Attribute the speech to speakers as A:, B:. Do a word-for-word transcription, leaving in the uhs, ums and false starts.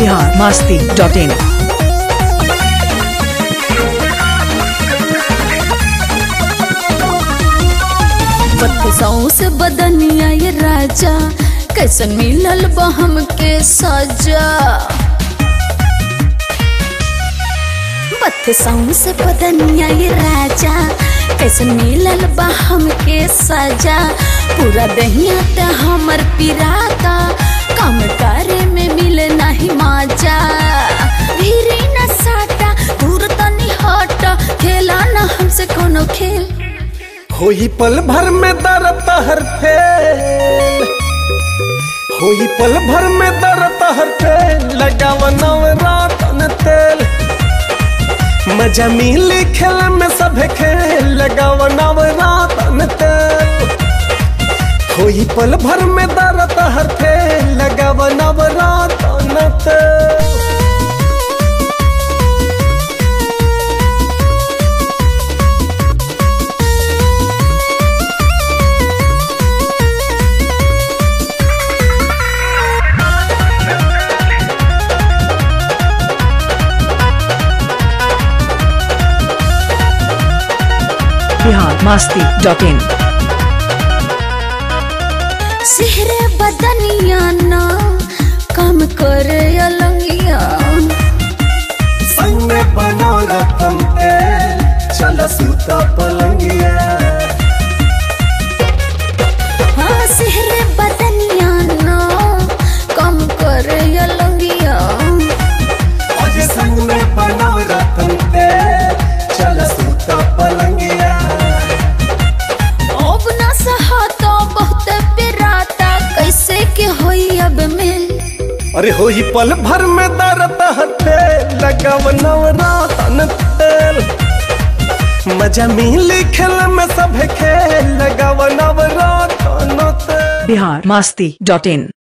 A: बिहार मस्ती डॉट इन।
B: से बदनिया ये राजा कैसन मिलल बहम के सजा। बत्तीसों से बदनिया ये राजा कैसन मिलल बहम के सजा। पूरा दहिया ते हमर पिराता काम करे में मिले नहीं मजा। भीरी न साटा दूर तनी हटा खेला न हमसे कोनो खेल।
C: होई पल भर में दर्द हर फेल, होई पल भर में दर्द हर फेल। लगावा नवरातन तेल मजा मिली खेल में सब खेल। लगावा नवरातन तेल होई पल भर में दर्द हर फेल। लगावा नवरातन तेल।
A: बिहार मस्ती डॉट इन।
B: सिहरे बदनिया ना काम करे अलंगिया।
C: संग में बनो रतन तेल चल सूता पलंगिया।
B: हाँ सिहरे बदनिया ना काम करे अलंगिया।
C: आज संग में बनो रतन तेल चल सूता पलंगिया।
B: अब ना सहाता बहुत पिराता कैसे के होई अब मिल।
C: अरे होई पल भर में दर्द हटे। लगाव नवरातन तेल मजा मिली खेल में सब खेल। लगाव नवरातन तेल।
A: बिहार मस्ती डॉट इन।